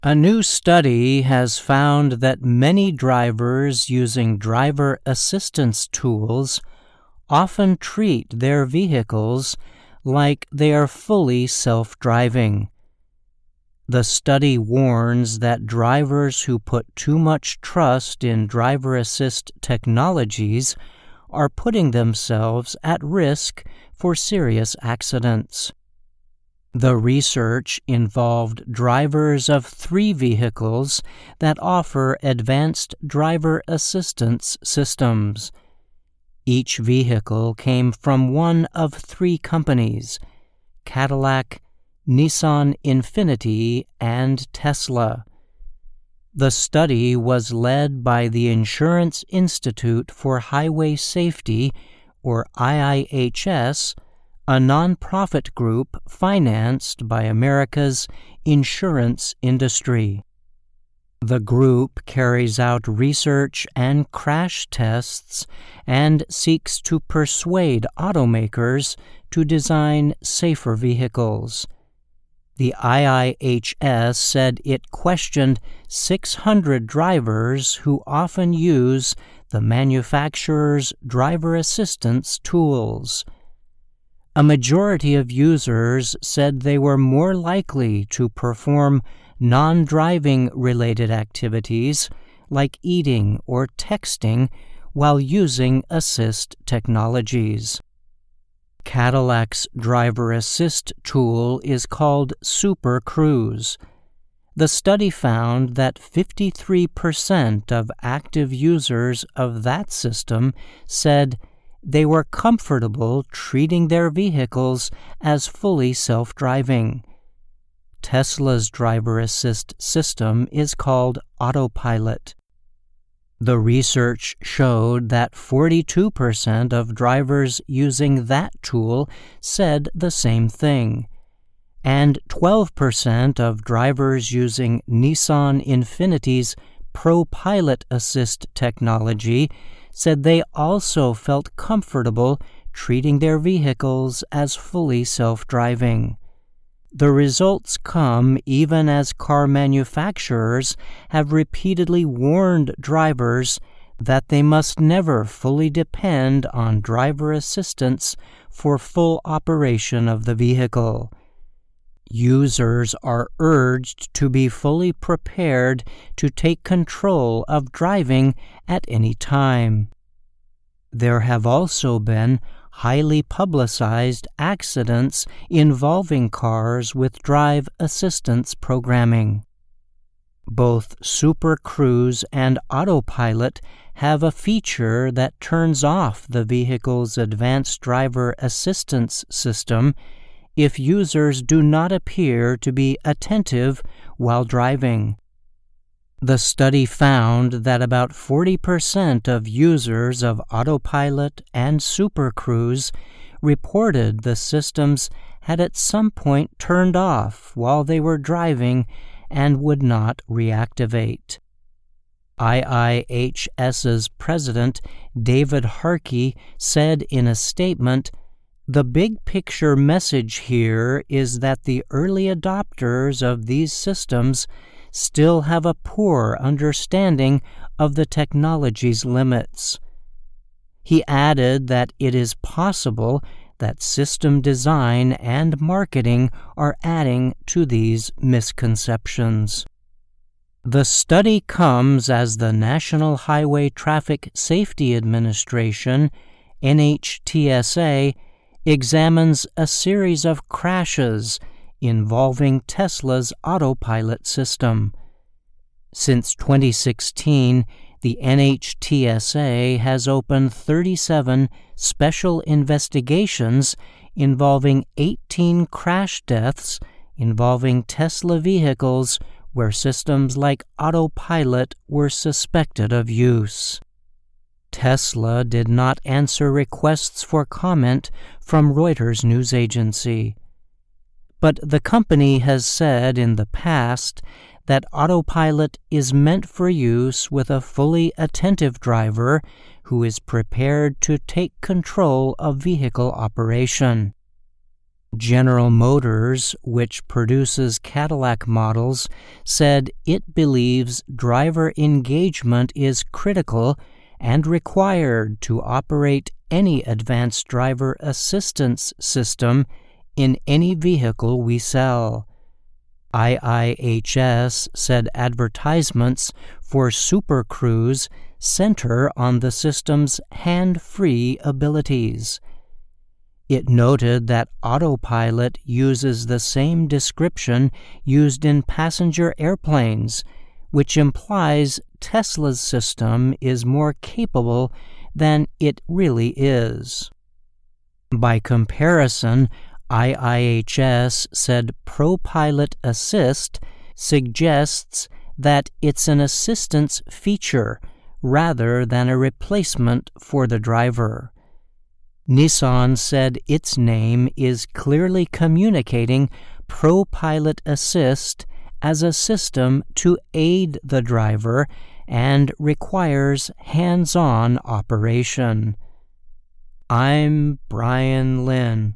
A new study has found that many drivers using driver assistance tools often treat their vehicles like they are fully self-driving. The study warns that drivers who put too much trust in driver assist technologies are putting themselves at risk for serious accidents. The research involved drivers of 3 vehicles that offer advanced driver assistance systems. Each vehicle came from one of 3 companies: Cadillac, Nissan Infiniti, and Tesla. The study was led by the Insurance Institute for Highway Safety, or IIHS, a nonprofit group financed by America's insurance industry. The group carries out research and crash tests and seeks to persuade automakers to design safer vehicles. The IIHS said it questioned 600 drivers who often use the manufacturer's driver assistance tools. A majority of users said they were more likely to perform non-driving related activities like eating or texting while using assist technologies. Cadillac's driver assist tool is called Super Cruise. The study found that 53% of active users of that system said they were comfortable treating their vehicles as fully self-driving. Tesla's driver assist system is called Autopilot. The research showed that 42% of drivers using that tool said the same thing, and 12% of drivers using Nissan Infiniti's ProPilot Assist technology said they also felt comfortable treating their vehicles as fully self-driving. The results come even as car manufacturers have repeatedly warned drivers that they must never fully depend on driver assistance for full operation of the vehicle. Users are urged to be fully prepared to take control of driving at any time. There have also been highly publicized accidents involving cars with drive assistance programming. Both Super Cruise and Autopilot have a feature that turns off the vehicle's advanced driver assistance system if users do not appear to be attentive while driving. The study found that about 40% of users of Autopilot and Super Cruise reported the systems had at some point turned off while they were driving and would not reactivate. IIHS's president, David Harkey, said in a statement, "The big picture message here is that the early adopters of these systems still have a poor understanding of the technology's limits." He added that it is possible that system design and marketing are adding to these misconceptions. The study comes as the National Highway Traffic Safety Administration, NHTSA, examines a series of crashes involving Tesla's Autopilot system. Since 2016, the NHTSA has opened 37 special investigations involving 18 crash deaths involving Tesla vehicles where systems like Autopilot were suspected of use. Tesla did not answer requests for comment from Reuters news agency. But the company has said in the past that Autopilot is meant for use with a fully attentive driver who is prepared to take control of vehicle operation. General Motors, which produces Cadillac models, said it believes driver engagement is critical and required to operate any advanced driver assistance system in any vehicle we sell. IIHS said advertisements for Super Cruise center on the system's hand-free abilities. It noted that Autopilot uses the same description used in passenger airplanes, which implies Tesla's system is more capable than it really is. By comparison, IIHS said ProPilot Assist suggests that it's an assistance feature rather than a replacement for the driver. Nissan said its name is clearly communicating ProPilot Assist as a system to aid the driver and requires hands-on operation. I'm Brian Lynn.